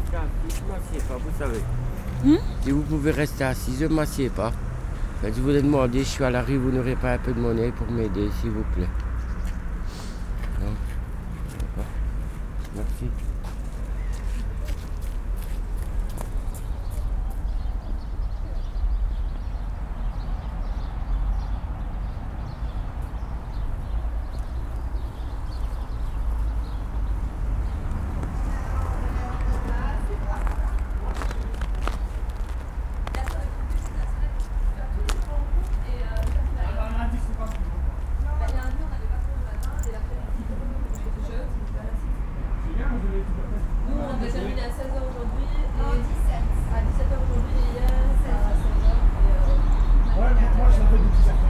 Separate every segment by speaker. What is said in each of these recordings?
Speaker 1: rester assis, je ne m'assieds pas, vous savez.
Speaker 2: Hmm?
Speaker 1: Si vous pouvez rester assis, je ne m'assieds pas. Ben, je voulais demander, je suis à la rue, vous n'aurez pas un peu de monnaie pour m'aider, s'il vous plaît. Non? D'accord. Merci.
Speaker 3: Nous, on a terminé à 16h aujourd'hui. Non, 17. À 17h aujourd'hui et hier à 16h.
Speaker 4: Ouais, moi je l'avais dit 17h.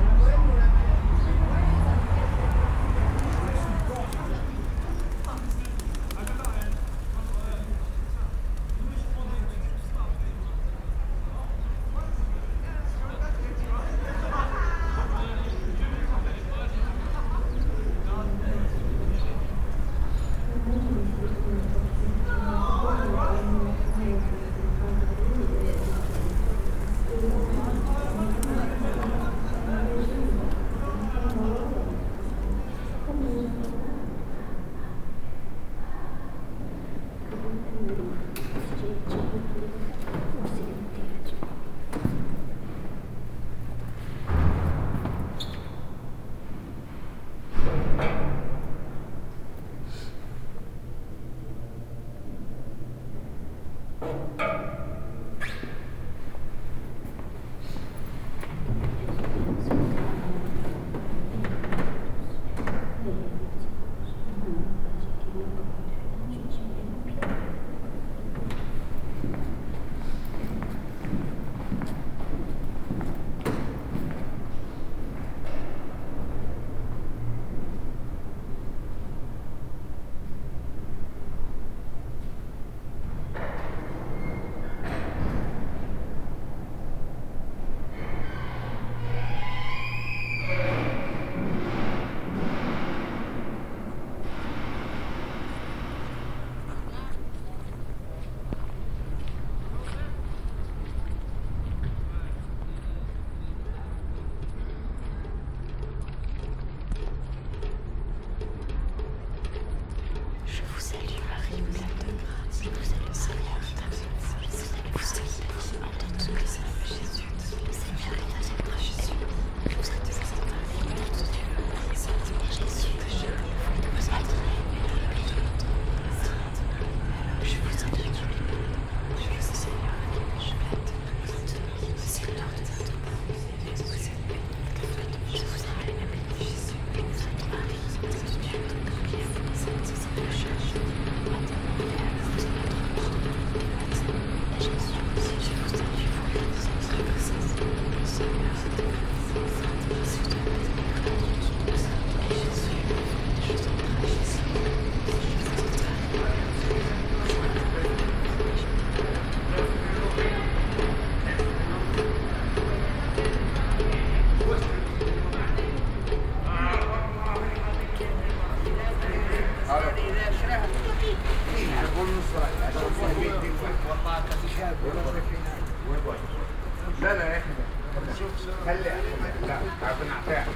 Speaker 5: لا لا يا اخي خلي لا تعرفين اعطيها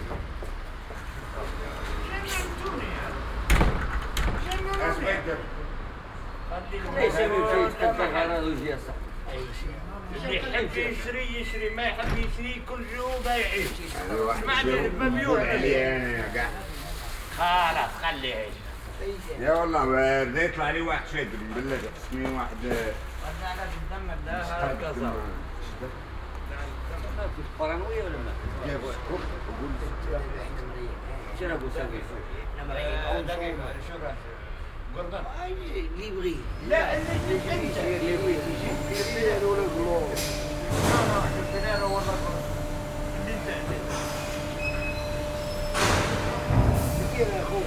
Speaker 1: ليش يمشي يتكفل على وجهه صح؟
Speaker 6: اللي يحب يشري ما يحب يشري كل يوم بيعيش. اسمعني مليون
Speaker 5: عليه
Speaker 6: خلاص خليه
Speaker 5: يا والله بده يطلع لي واحد شد بالله اسمي واحد
Speaker 6: انا قدام ده هكذا
Speaker 1: فرنوية ولا ما؟ شربوا سوي
Speaker 6: قربان
Speaker 1: ليبري
Speaker 6: لا انت
Speaker 1: ليبري تجي ولا قلوب
Speaker 6: لا والله انت
Speaker 1: كيف يا اخوك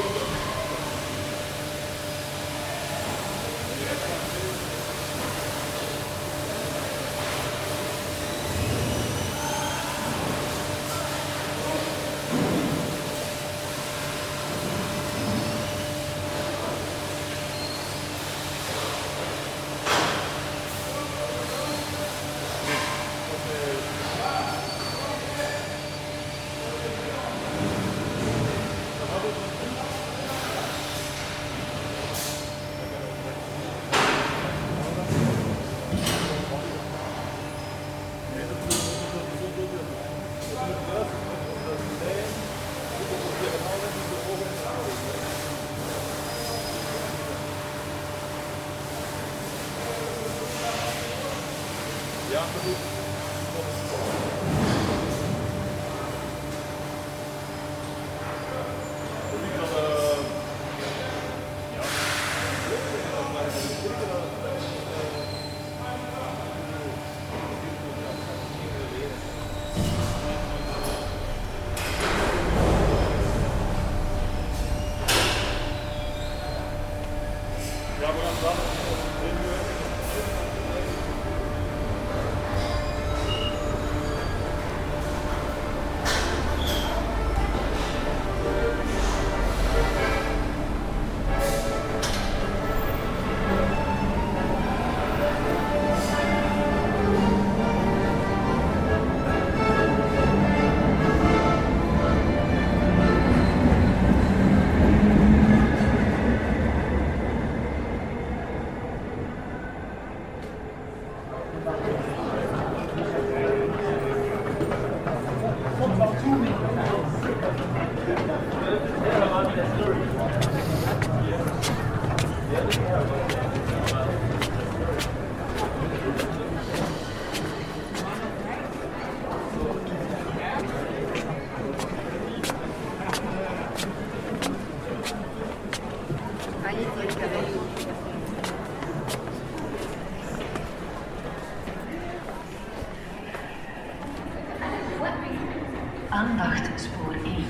Speaker 2: Aandacht, spoor 1.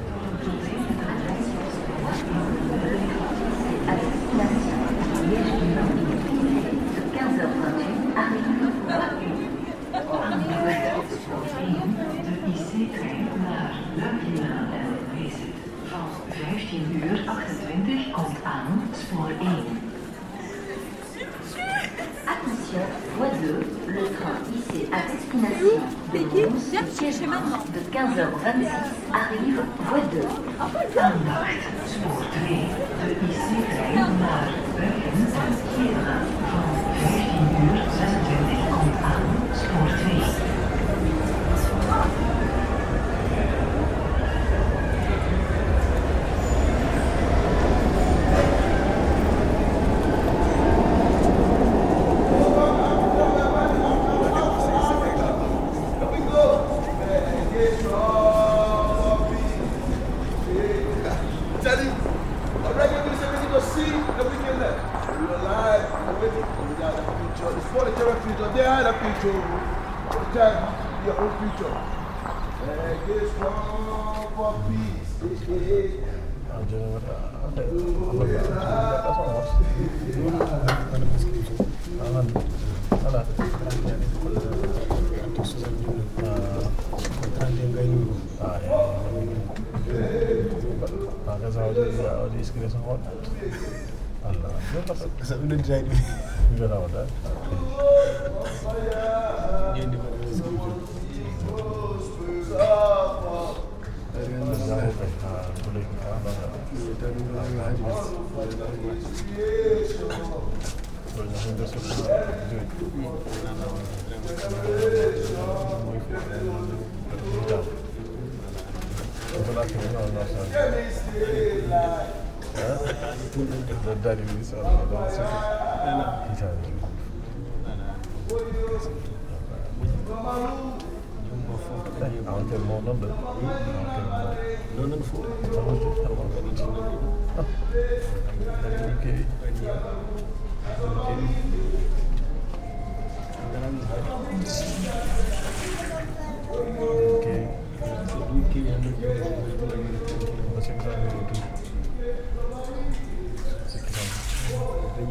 Speaker 2: De IC-trein naar Luikina en Wezen. Van 15:28 komt aan spoor 1.
Speaker 4: Attention, voie 2, le train IC à destination de Mons, de 15h26 arrive, voie 2.
Speaker 2: Aandacht, spoor 2. De IC-trein naar Bruggen en Gera. Van 15:26 komt aan spoor 2.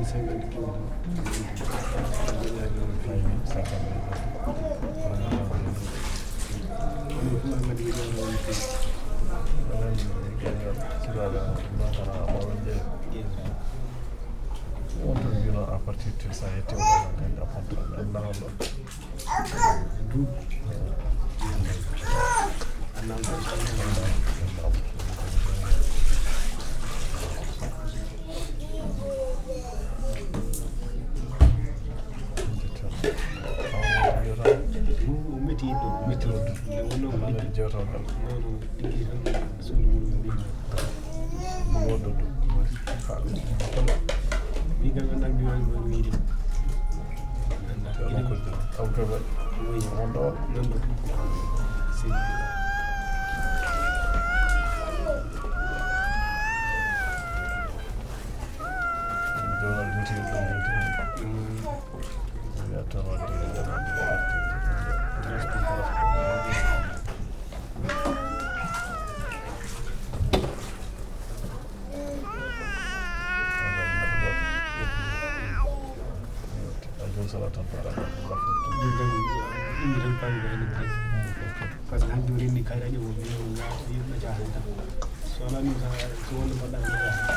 Speaker 7: à partir de ça, été parce que hanki rendi kayraji o wiya o yaata yimɓe jahanta so wona ɗum so wonno mbaɗɗa ko yaha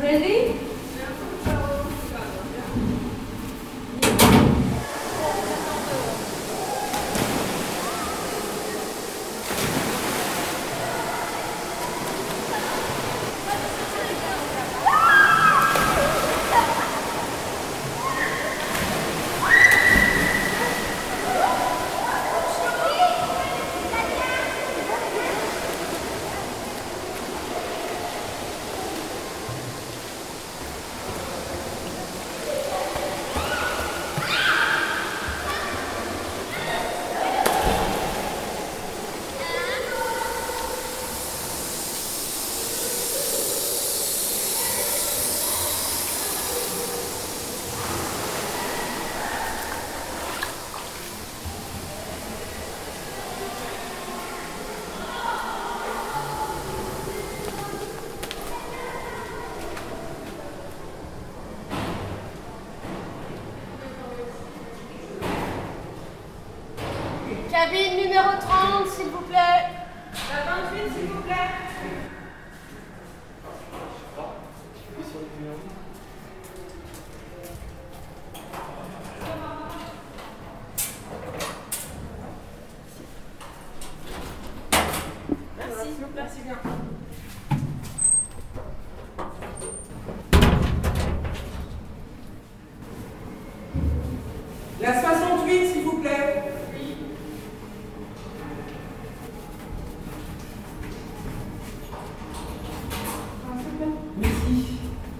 Speaker 3: Ready? Cabine numéro 30, s'il vous plaît. La 28, s'il vous plaît. Merci bien.
Speaker 8: La 68, s'il vous plaît. Merci.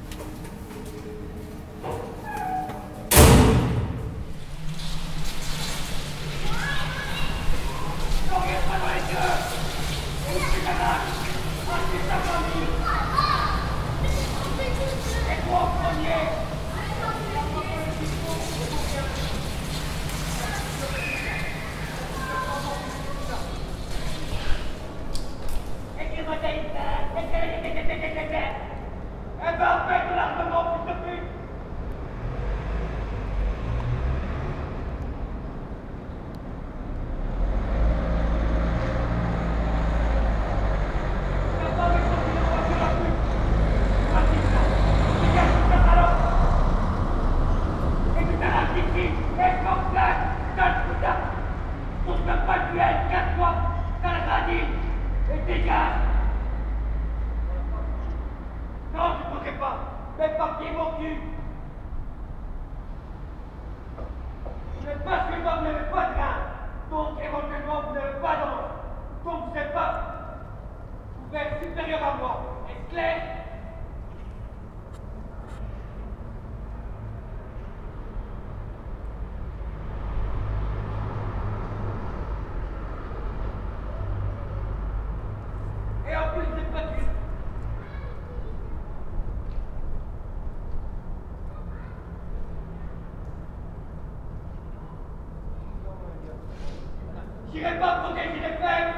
Speaker 6: J'irai pas protéger les faibles.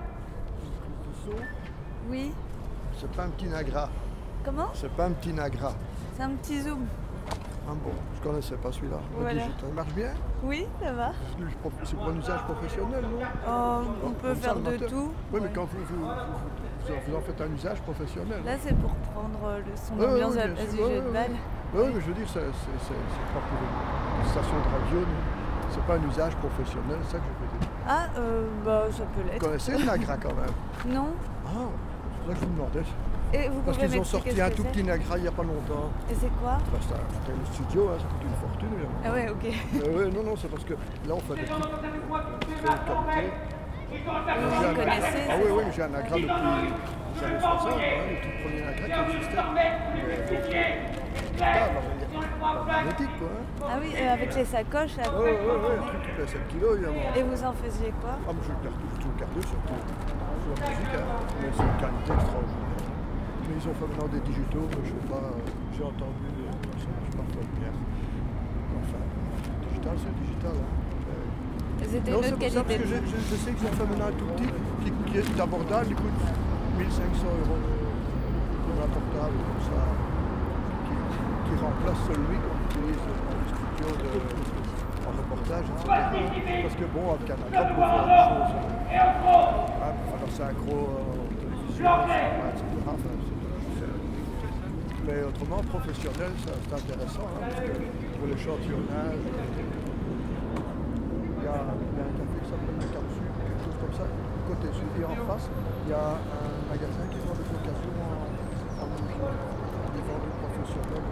Speaker 9: Oui.
Speaker 10: C'est pas un petit Nagra.
Speaker 9: Comment?
Speaker 10: C'est pas un petit Nagra.
Speaker 9: C'est un petit zoom.
Speaker 10: Ah bon, je connaissais pas celui-là.
Speaker 9: Voilà.
Speaker 10: Ça marche bien?
Speaker 9: Oui, ça va.
Speaker 10: C'est pour un usage professionnel, non?
Speaker 9: On peut faire de tout.
Speaker 10: Oui, mais quand vous en faites un usage professionnel.
Speaker 9: Là, c'est pour prendre son ambiance à la place du jeu de balle.
Speaker 10: Oui, mais je veux dire, c'est pas pour une station de radio, c'est pas un usage professionnel, c'est ça que je veux dire.
Speaker 9: Ah, ça peut l'être.
Speaker 10: Vous connaissez le Nagra quand même?
Speaker 9: Non.
Speaker 10: Ah, c'est ça que je vous demandais.
Speaker 9: Et vous
Speaker 10: Parce
Speaker 9: pouvez
Speaker 10: qu'ils ont sorti un tout
Speaker 9: c'est?
Speaker 10: petit Nagra il n'y a pas longtemps.
Speaker 9: Et c'est quoi?
Speaker 10: C'était le studio, hein, ça coûte une fortune.
Speaker 9: Ah ouais, ok.
Speaker 10: Ouais, non, c'est parce que là on fait des trucs de qualité.
Speaker 9: Vous connaissez?
Speaker 10: Ah oui, j'ai un Nagra depuis les années 60, le tout premier Nagra qui existait. Magnétique, quoi. Hein.
Speaker 9: Ah oui, avec les sacoches là.
Speaker 10: Ouais, un truc qui fait 7 kilos, évidemment.
Speaker 9: Et vous en faisiez quoi?
Speaker 10: Ah, moi je le garde surtout sur la musique, hein. Mais c'est une qualité extraordinaire. Mais ils ont fait maintenant des digitaux, mais je sais pas, j'ai entendu, ça marche pas trop bien. Enfin, digital, c'est digital. Hein.
Speaker 9: C'était
Speaker 10: Non,
Speaker 9: une
Speaker 10: c'est
Speaker 9: autre
Speaker 10: pour ça, parce
Speaker 9: qualité.
Speaker 10: que je sais qu'ils ont fait maintenant un tout petit qui est abordable, il coûte 1 500 € pour un portable comme ça, qui remplace celui qu'on utilise dans les studios en reportage, etc. Parce que bon, avec un Nagra, pour faire des choses, faire synchro, télévision, cinéma, etc. Enfin, Mais autrement, professionnel, c'est intéressant, hein, parce que pour l'échantillonnage, il y a un café qui s'appelle le Cap Sud, quelque chose comme ça, côté sud. Et en face, il y a un magasin qui vend des occasions en bougie. Des vendeurs professionnels.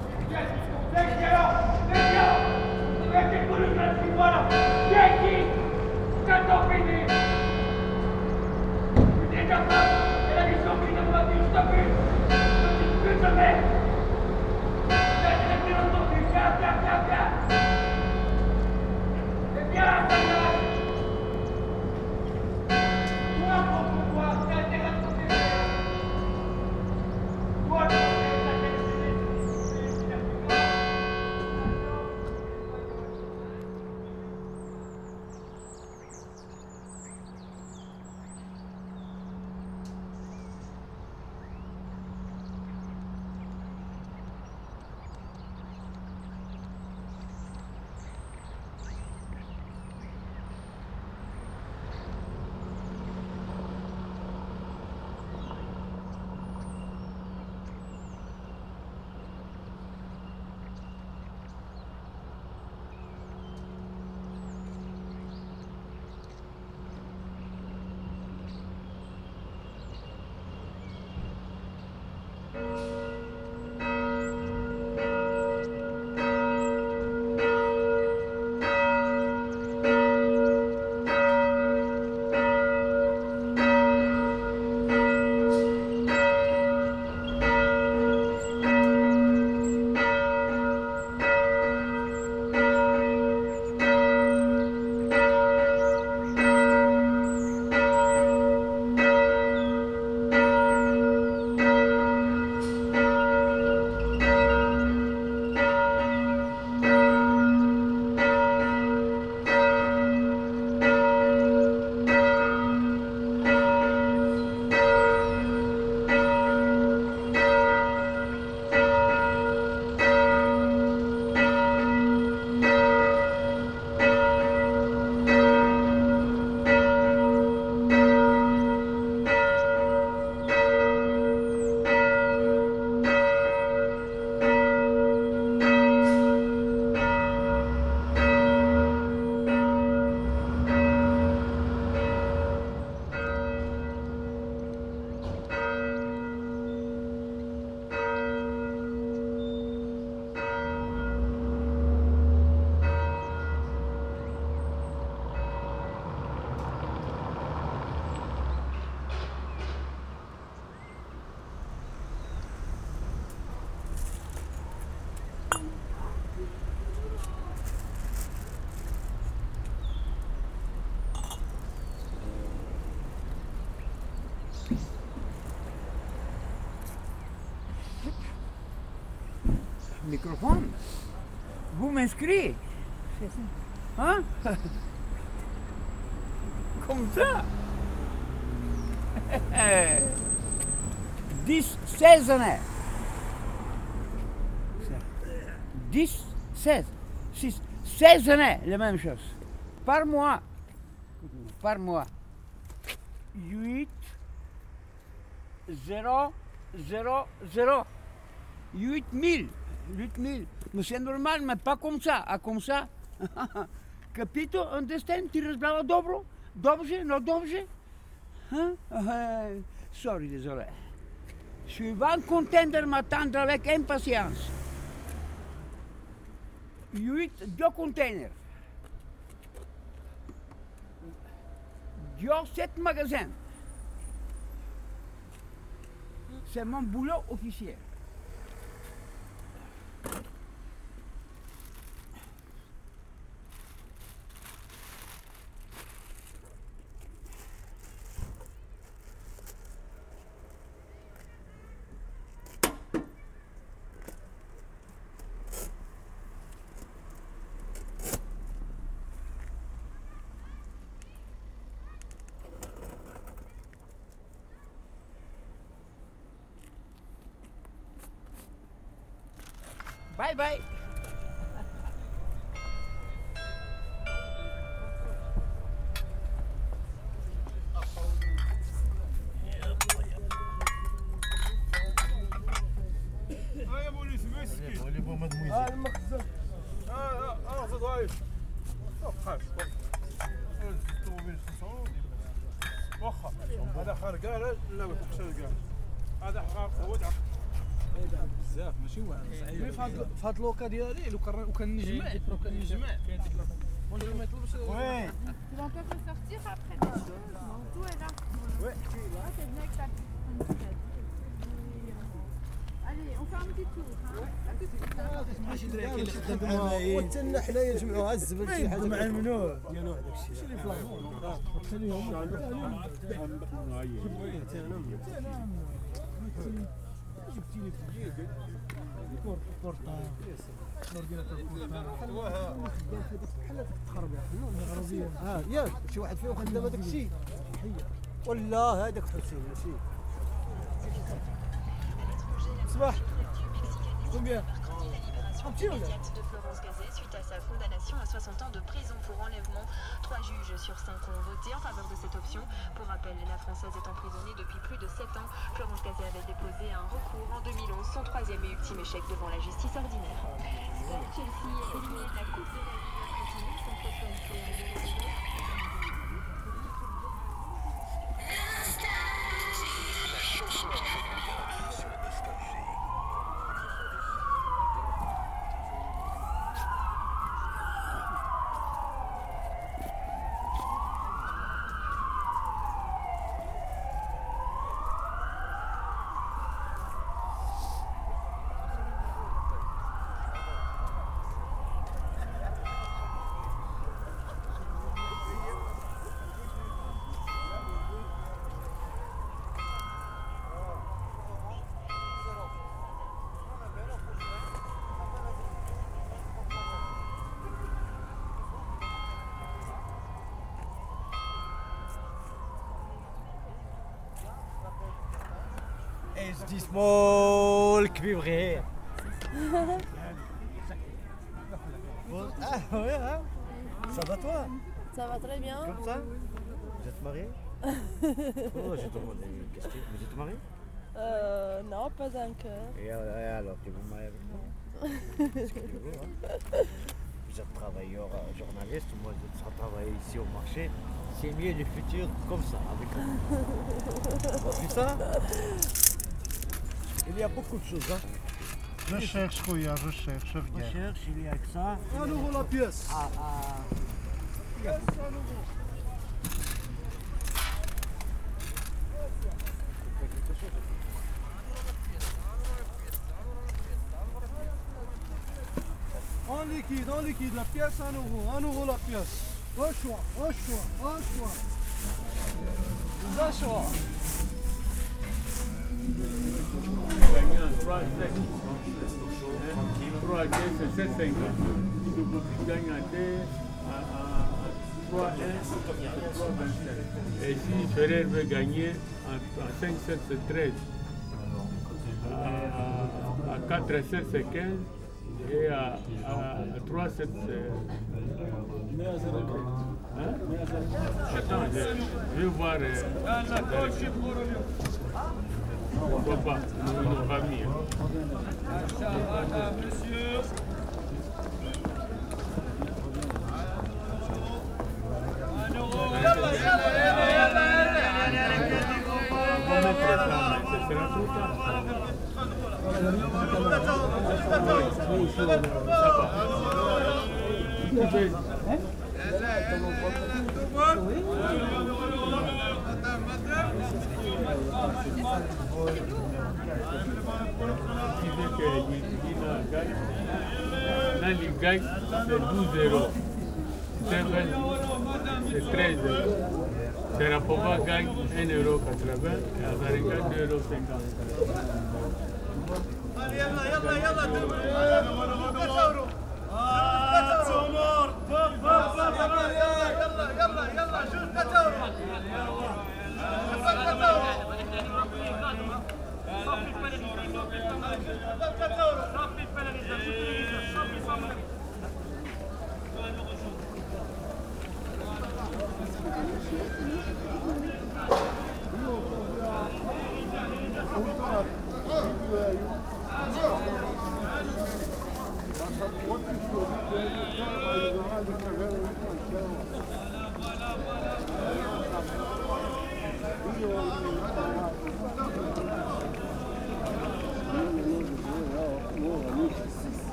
Speaker 6: Microphone. Vous m'inscrivez. Hein? Comme ça. 16 années. 16 années, la même chose. Par mois. 8, 0, 0, 0. 8000. Mais c'est normal, mais pas comme ça. Comme ça. Capito? Understand? Ti răzblau dobro? Dobrze? No dobrze? Sorry, désolé. Je suis vraiment content de m'attendre avec impatience. 2 containers. 7 magasins. C'est mon boulot officiel. Bye bye.
Speaker 7: واخا هذا خارج لا لا ما تخشاش كاع هذا هو بزاف ماشي واحد صعيب في هاد اللوكا ديالي لو كان نجمع moi je vais mettre l'eau. Ouais.
Speaker 3: Tu vas encore ressortir après des choses. Bon, tout est là.
Speaker 7: Ouais.
Speaker 3: Ah, c'est bien que ça. Allez, on fait un petit tour.
Speaker 11: وتنا حنايا نجمعوها الزبل شي حاجه مع المنوع ديالو هذاك الشيء
Speaker 7: شي اللي فلاغون جبتيني في جيبك بورطابل بحال تخرب ياك شي واحد فيهم خدام هذاك الشيء ولا هذاك حسين ماشي صباح combien
Speaker 4: de Florence Gazet suite à sa condamnation à 60 ans de prison pour enlèvement. 3 juges sur 5 ont voté en faveur de cette option. Pour rappel, la Française est emprisonnée depuis plus de 7 ans. Florence Gazet avait déposé un recours en 2011, son 3e et ultime échec devant la justice ordinaire. Chelsea est éliminé de la Coupe de la Ligue continue, son prochain
Speaker 11: دي سمول كبير غير Ça va toi?
Speaker 9: Ça va très bien.
Speaker 11: Comme ça? Vous êtes mariés? Oh, j'ai demandé une question. Vous êtes mariés?
Speaker 9: Non, pas encore.
Speaker 11: Et alors, tu vous mariez avec moi? Vous êtes travailleur journaliste, moi je travaille ici au marché. C'est mieux le futur comme ça, avec vous. Vous avez vu ça? Il y a beaucoup de choses. Hein.
Speaker 10: Je cherche, Kouya, je cherche, je
Speaker 11: On
Speaker 10: regarde.
Speaker 11: cherche, il y a que ça.
Speaker 7: 1 euro la pièce. En liquide, la pièce 1 euro la pièce. Au choix. Au choix.
Speaker 12: C'est 7,50. Si vous gagnez à 3,1, c'est 3,25. Et si Ferrer veut gagner à 5,7, c'est 13. À 4,7, c'est 15. Et à 3,7, c'est... Hein? Attends, je vais voir... Pourquoi pas? Nos familles. Monsieur. Nali gagne, c'est 12 euros. Seven, c'est 13 euros. Serapova gagne 1,80 € et Azarica 2,50 €.
Speaker 7: يلا